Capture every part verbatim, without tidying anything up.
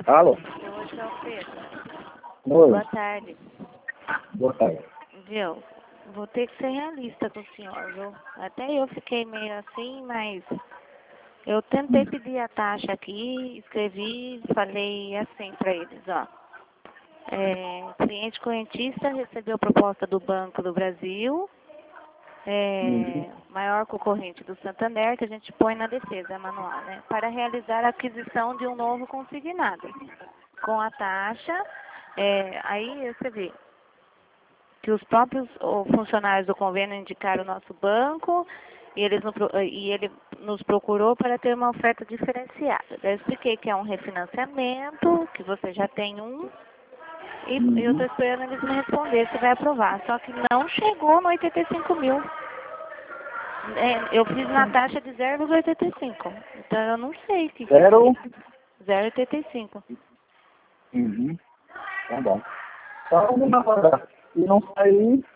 Alô? Hoje é o Pedro. Oi. Boa tarde. Boa tarde. Viu? Vou ter que ser realista com o senhor, viu? Até eu fiquei meio assim, mas eu tentei pedir a taxa aqui, escrevi, falei assim para eles, ó. É, cliente correntista recebeu proposta do Banco do Brasil, é, Uhum. maior concorrente do Santander, que a gente põe na defesa manual, né? Para realizar a aquisição de um novo consignado. Com a taxa, é, aí eu escrevi que os próprios ou, funcionários do convênio indicaram o nosso banco e, eles no, e ele nos procurou para ter uma oferta diferenciada. Daí eu expliquei que é um refinanciamento, que você já tem um, e Uhum. eu estou esperando eles me responder se vai aprovar. Só que não chegou no oitenta e cinco mil. É, eu fiz na taxa de zero vírgula oitenta e cinco. Então eu não sei o que que é Zero? zero vírgula oitenta e cinco. Uhum. Tá bom. Só uma hora. Se não sair,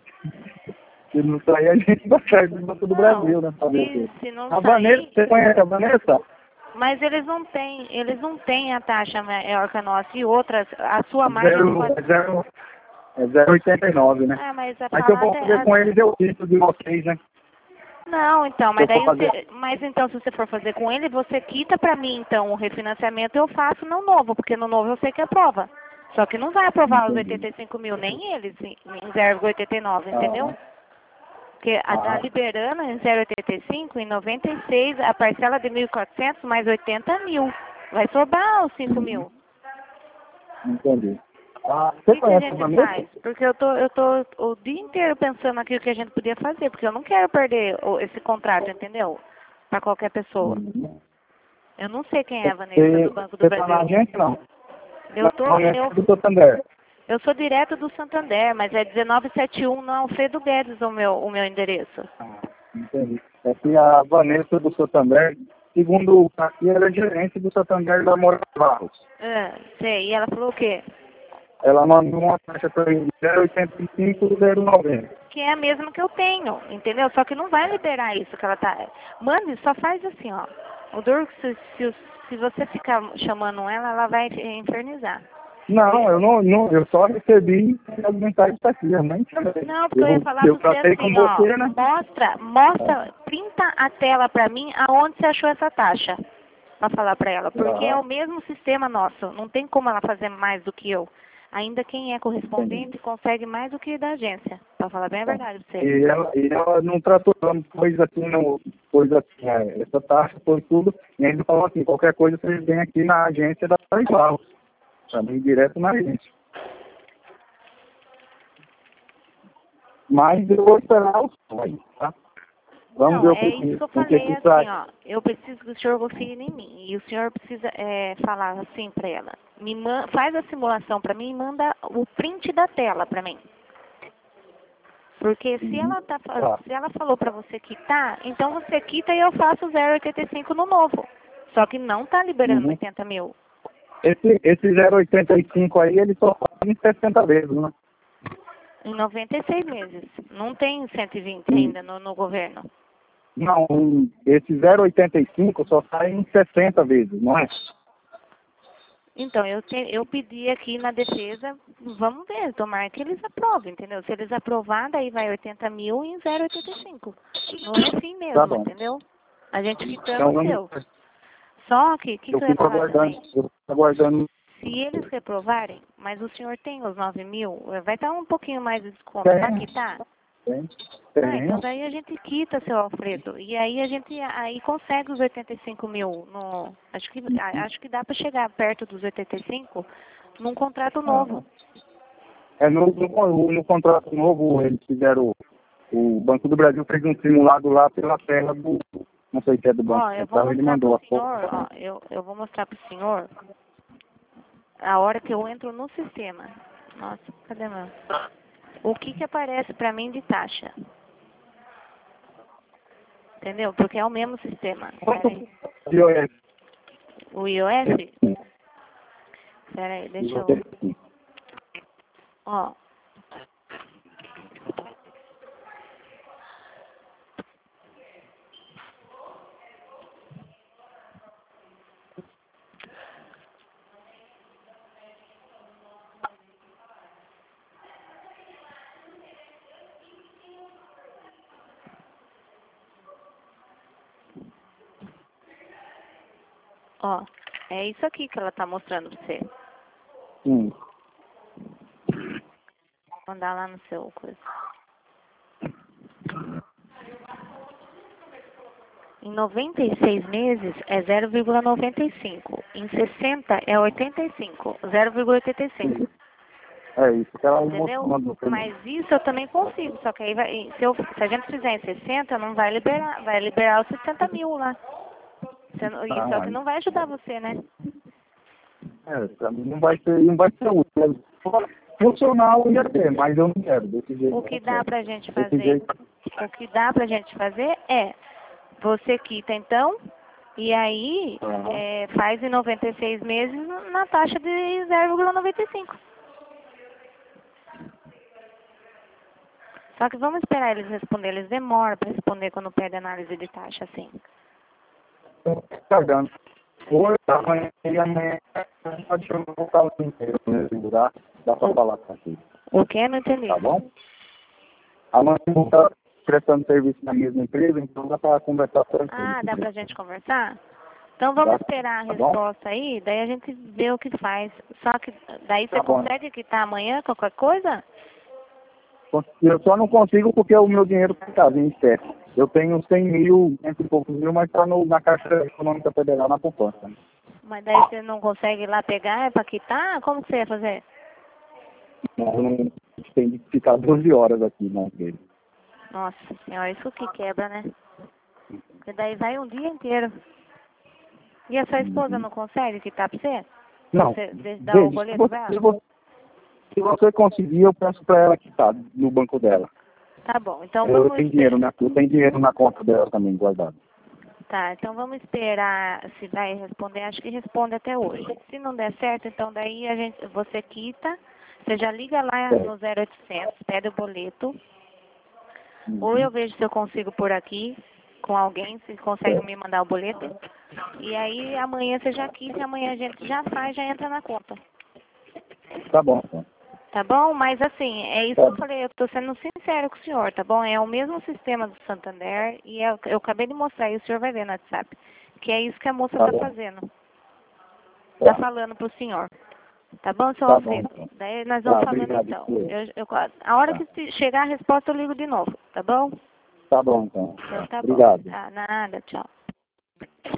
se não sair, a gente vai sair do Banco do Brasil, né? Fazer o Se, quê? se não A Vanessa, sair, você conhece a Vanessa? mas eles não têm, eles não têm a taxa maior que a nossa e outras, a sua margem não Zero, vai. é zero, é zero vírgula oitenta e nove, né? Ah, mas a Mas se eu for falada é fazer a... com eles, eu quito de vocês, né? Não, então, Se eu mas for daí fazer. você, mas então se você for fazer com ele, você quita pra mim então o refinanciamento, eu faço no novo, porque no novo eu sei que aprova. Só que não vai aprovar os Entendi. oitenta e cinco mil, nem eles, em em zero vírgula oitenta e nove, entendeu? Ah, Porque a, tá ah, liberando em zero vírgula oitenta e cinco, em noventa e seis, a parcela de mil e quatrocentos mais oitenta mil. Vai sobrar os cinco uhum. mil. Entendi. Ah, O você que, que a conhece a gente Vanessa? faz? Porque eu tô, eu tô o dia inteiro pensando aqui o que a gente podia fazer, porque eu não quero perder o- esse contrato, entendeu? Para qualquer pessoa. Uhum. Eu não sei quem é a Vanessa do Você, Banco do você tá na Brasil. agência, não? Eu Na tô, Vanessa eu, do Santander. eu sou direto do Santander, mas é dezenove setenta e um no Alfredo Guedes o meu, o meu endereço. Ah, entendi. É que a Vanessa do Santander, segundo o aqui, ela é gerente do Santander da Moura Barros. Ah, sei. E ela falou o quê? Ela mandou uma taxa para mim de zero vírgula oitenta e cinco e zero vírgula noventa. Que é a mesma que eu tenho, entendeu? Só que não vai liberar isso que ela tá. Mande, só faz assim, ó. O duro que se, se, se você ficar chamando ela, ela vai te infernizar. Não, eu não, não, eu só recebi as mensagens daqui, eu nem chamei. Não, porque eu ia Eu, falar eu pra você tratei com assim, ó. você, né? Mostra, mostra, printa a tela pra mim aonde você achou essa taxa. Pra falar pra ela. Porque é Ah, o mesmo sistema nosso. Não tem como ela fazer mais do que eu. Ainda quem é entendi. correspondente consegue mais do que da agência. Pra falar bem a Tá. verdade pra você. E ela, e ela não tratou coisa assim, não, coisa assim, é, essa taxa foi tudo, e ainda falou assim, qualquer coisa vocês vêm aqui na agência da Barros, para mim direto na agência. Mas eu vou esperar o sonho, tá? Vamos Não, ver o é que, isso que eu o que falei que assim, traz. ó. Eu preciso que o senhor confie em mim. E o senhor precisa é, falar assim pra ela. Me man faz a simulação pra mim e manda o print da tela pra mim. Porque se Uhum. ela, tá, fa- Tá. se ela falou pra você quitar, então você quita e eu faço zero vírgula oitenta e cinco no novo. Só que não tá liberando Uhum. oitenta mil. Esse, esse zero vírgula oitenta e cinco aí, ele só faz em sessenta vezes, né? Em noventa e seis meses. Não tem cento e vinte Hum. ainda no, no governo. Não, um, esse zero vírgula oitenta e cinco só sai em sessenta vezes, não é? Então, eu, te, eu pedi aqui na defesa, vamos ver, tomara que eles aprovem, entendeu? Se eles aprovar, daí vai oitenta mil em zero vírgula oitenta e cinco. No refim Tá mesmo, bom. entendeu? A gente quitando Então o vamos. seu. Só que, o que, Eu que eu ia fico falar aguardando, também? eu fico aguardando. Se eles reprovarem, mas o senhor tem os nove mil, vai estar um pouquinho mais de desconto para Tem, quitar? tem, Ah, então tem. daí a gente quita, seu Alfredo. E aí a gente aí consegue os oitenta e cinco mil. No, acho, que, a- acho que dá para chegar perto dos oitenta e cinco num contrato Ah, novo. é no, no, no contrato novo, eles fizeram. O Banco do Brasil fez um simulado lá pela tela do. Não sei se é do Banco Ó, eu vou Central, ele mostrar pro mandou a foto. senhor, ó, eu, eu vou mostrar pro senhor a hora que eu entro no sistema. Nossa, cadê meu? O que que aparece pra mim de taxa? Entendeu? Porque é o mesmo sistema. Pera aí. O iOS? Pera aí, deixa eu... Ó, Ó, é isso aqui que ela tá mostrando pra você. Sim. Vou mandar lá no seu coisa. Em noventa e seis meses é zero vírgula noventa e cinco. Em sessenta é oitenta e cinco. zero vírgula oitenta e cinco. É isso que ela Entendeu? mostrando. Mas isso eu também consigo. Só que aí vai, se, eu, se a gente fizer em sessenta, não vai liberar. Vai liberar os sessenta mil lá. Você não- e só que não vai ajudar você, né? É, pra mim não vai ser, não vai ser útil. Funcional ia ter, mas eu não quero desse jeito. O que dá pra gente Desse fazer, jeito. o que dá pra gente fazer é, você quita então, e aí Aham. é, faz em noventa e seis meses na taxa de zero vírgula noventa e cinco. Só que vamos esperar eles responder, eles demoram para responder quando pede análise de taxa, assim. Tá dando. Hoje, amanhã e amanhã, pode chamar o carro inteiro, né? Segurar, dá pra falar com aqui. O que? Não entendi. Tá bom? Amanhã eu vou estar prestando serviço na mesma empresa, então dá pra conversar tranquilo. Ah, dá pra gente conversar? Então vamos Tá. esperar a Tá bom? resposta aí, daí a gente vê o que faz. Só que daí você Tá bom. consegue quitar amanhã qualquer coisa? Eu só não consigo porque o meu dinheiro está em pé. Eu tenho cem mil, cento e poucos mil, mas está na Caixa Econômica Federal, na poupança. Mas daí você não consegue ir lá pegar, é pra quitar? Como que você ia fazer? Não, não tem que ficar doze horas aqui na empresa. Nossa senhora, isso que quebra, né? Porque daí vai um dia inteiro. E a sua esposa Uhum. não consegue quitar pra você? Não. Você deixa- dá o Veja, se boleto você, pra ela? se você- se você conseguir, eu peço para ela quitar no banco dela. Tá bom, então Eu vamos tenho dinheiro, esperar. né? Eu tenho dinheiro na conta dela também guardado. Tá, então vamos esperar se vai responder. Acho que responde até hoje. Se não der certo, então daí a gente, você quita, você já liga lá no zero oitocentos, pede o boleto. Uhum. Ou eu vejo se eu consigo por aqui com alguém, se consegue Certo. me mandar o boleto. E aí amanhã você já quita e amanhã a gente já faz, já entra na conta. Tá bom, então. Tá bom? Mas assim, é isso que eu falei, eu tô sendo sincero com o senhor, tá bom? É o mesmo sistema do Santander e eu, eu acabei de mostrar e o senhor vai ver no WhatsApp. Que é isso que a moça Tá tá bom. fazendo. Tá Tá. falando pro senhor. Tá bom, seu Tá bom, Alfredo? então. Daí nós vamos Tá, falando obrigado, então. senhor. Eu, eu, a hora Tá. que chegar a resposta eu ligo de novo, tá bom? Tá bom, então. Então tá bom. Obrigado. Tá, nada, tchau.